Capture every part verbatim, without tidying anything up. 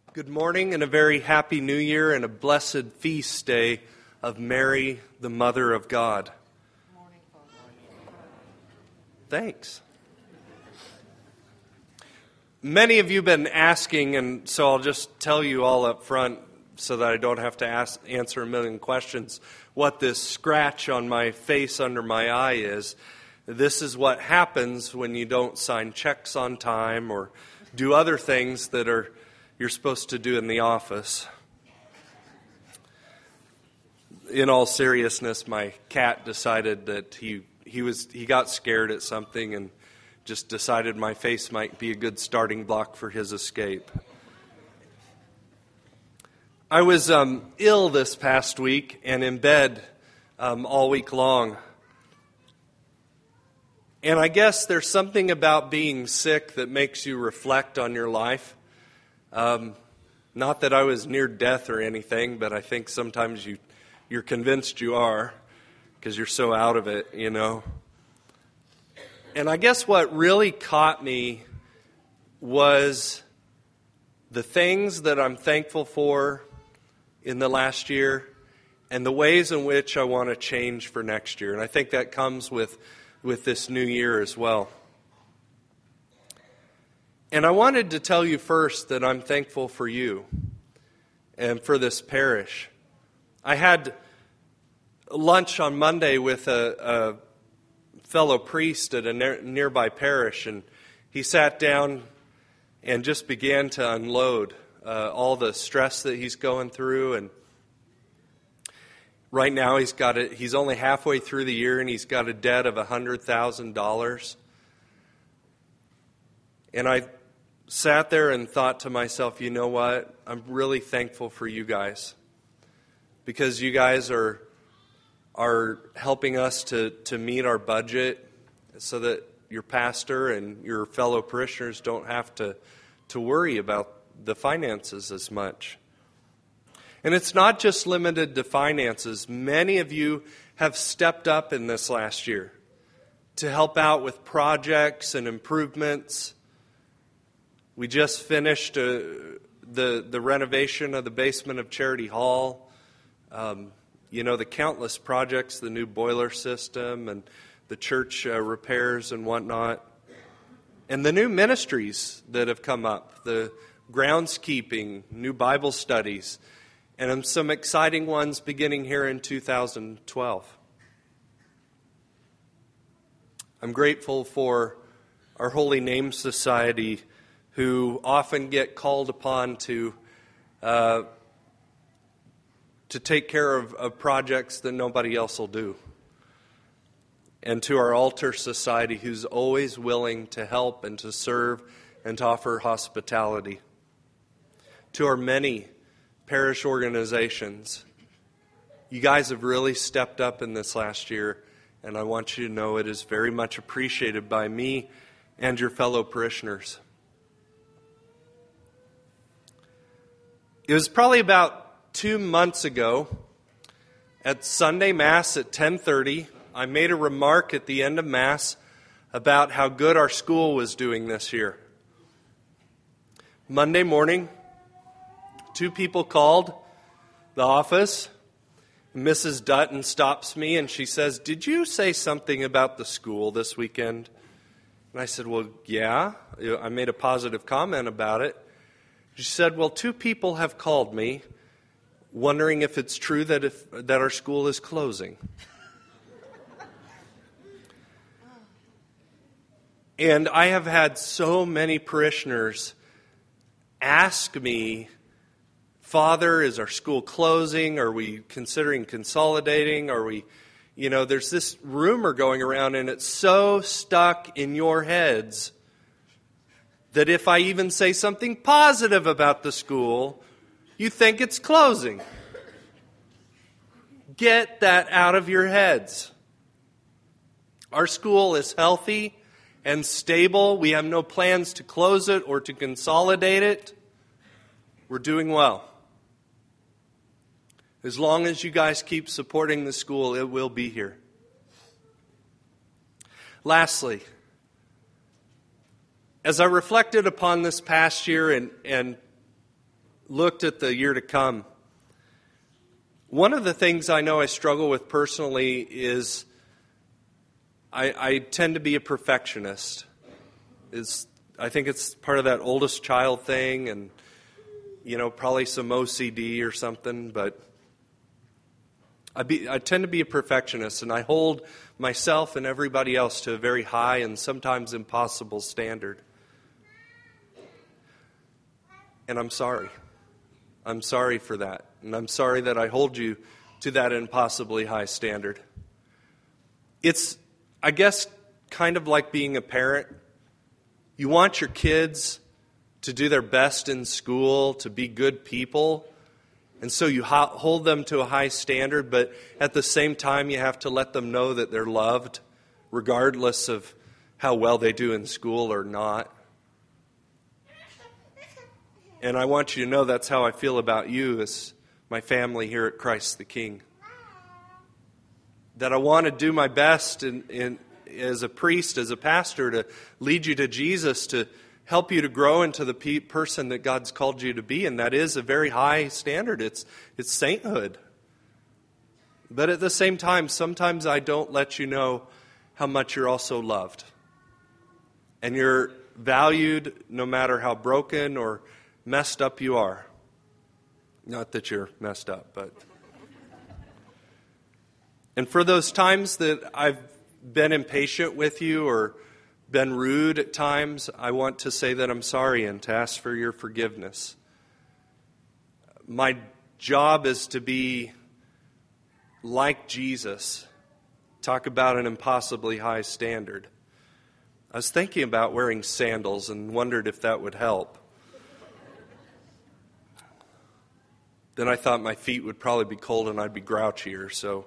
Good morning and a very happy new year and a blessed feast day of Mary, the Mother of God. Morning, Father. Thanks. Many of you have been asking, and so I'll just tell you all up front so that I don't have to ask, answer a million questions, what this scratch on my face under my eye is. This is what happens when you don't sign checks on time or do other things that are you're supposed to do in the office. In all seriousness, my cat decided that he he was he got scared at something and just decided my face might be a good starting block for his escape. I was um, ill this past week and in bed um, all week long. And I guess there's something about being sick that makes you reflect on your life. Um, not that I was near death or anything, but I think sometimes you, you're convinced you are because you're so out of it, you know. And I guess what really caught me was the things that I'm thankful for in the last year and the ways in which I want to change for next year. And I think that comes with, with this new year as well. And I wanted to tell you first that I'm thankful for you and for this parish. I had lunch on Monday with a, a fellow priest at a ne- nearby parish, and he sat down and just began to unload uh, all the stress that he's going through. And right now he's got a, he's only halfway through the year, and he's got a debt of one hundred thousand dollars. And I sat there and thought to myself, you know what? I'm really thankful for you guys because you guys are are helping us to, to meet our budget so that your pastor and your fellow parishioners don't have to, to worry about the finances as much. And it's not just limited to finances. Many of you have stepped up in this last year to help out with projects and improvements. We just finished uh, the the renovation of the basement of Charity Hall. Um, you know, the countless projects, the new boiler system and the church uh, repairs and whatnot. And the new ministries that have come up, the groundskeeping, new Bible studies, and some exciting ones beginning here in two thousand twelve. I'm grateful for our Holy Name Society, who often get called upon to uh, to take care of, of projects that nobody else will do. And to our Altar Society, who's always willing to help and to serve and to offer hospitality. To our many parish organizations, you guys have really stepped up in this last year, and I want you to know it is very much appreciated by me and your fellow parishioners. It was probably about two months ago at Sunday Mass at ten thirty. I made a remark at the end of Mass about how good our school was doing this year. Monday morning, two people called the office. Missus Dutton stops me and she says, "Did you say something about the school this weekend?" And I said, "Well, yeah, I made a positive comment about it." She said, "Well, two people have called me wondering if it's true that if that our school is closing." And I have had so many parishioners ask me, "Father, is our school closing? Are we considering consolidating? Are we, you know, there's this rumor going around and it's so stuck in your heads that if I even say something positive about the school, you think it's closing." Get that out of your heads. Our school is healthy and stable. We have no plans to close it or to consolidate it. We're doing well. As long as you guys keep supporting the school, it will be here. Lastly, as I reflected upon this past year and, and looked at the year to come, one of the things I know I struggle with personally is I, I tend to be a perfectionist. It's, I think it's part of that oldest child thing, and, you know, probably some O C D or something, but I, be, I tend to be a perfectionist, and I hold myself and everybody else to a very high and sometimes impossible standard. And I'm sorry. I'm sorry for that. And I'm sorry that I hold you to that impossibly high standard. It's, I guess, kind of like being a parent. You want your kids to do their best in school, to be good people, and so you ho- hold them to a high standard, but at the same time you have to let them know that they're loved, regardless of how well they do in school or not. And I want you to know that's how I feel about you as my family here at Christ the King. That I want to do my best in, in, as a priest, as a pastor, to lead you to Jesus, to help you to grow into the pe- person that God's called you to be. And that is a very high standard. It's, it's sainthood. But at the same time, sometimes I don't let you know how much you're also loved. And you're valued no matter how broken or messed up you are. Not that you're messed up, but... And for those times that I've been impatient with you or been rude at times, I want to say that I'm sorry and to ask for your forgiveness. My job is to be like Jesus. Talk about an impossibly high standard. I was thinking about wearing sandals and wondered if that would help. Then I thought my feet would probably be cold and I'd be grouchier, so...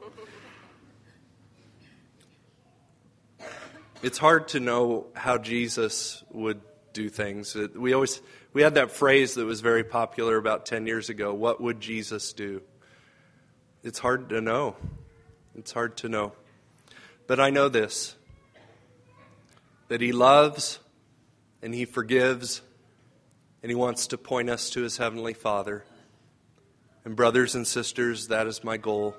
It's hard to know how Jesus would do things. We always we had that phrase that was very popular about ten years ago. What would Jesus do? It's hard to know. It's hard to know. But I know this, that He loves and He forgives and He wants to point us to His Heavenly Father. And brothers and sisters, that is my goal.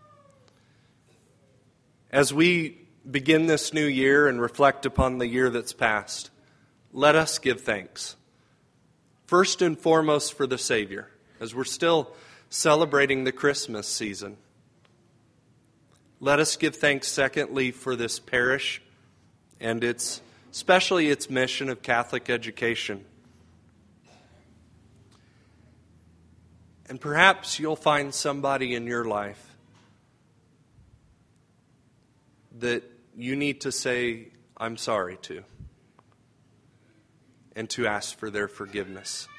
As we begin this new year and reflect upon the year that's passed, let us give thanks. First and foremost for the Savior, as we're still celebrating the Christmas season. Let us give thanks, secondly, for this parish and its, especially its mission of Catholic education. And perhaps you'll find somebody in your life that you need to say, I'm sorry to, and to ask for their forgiveness.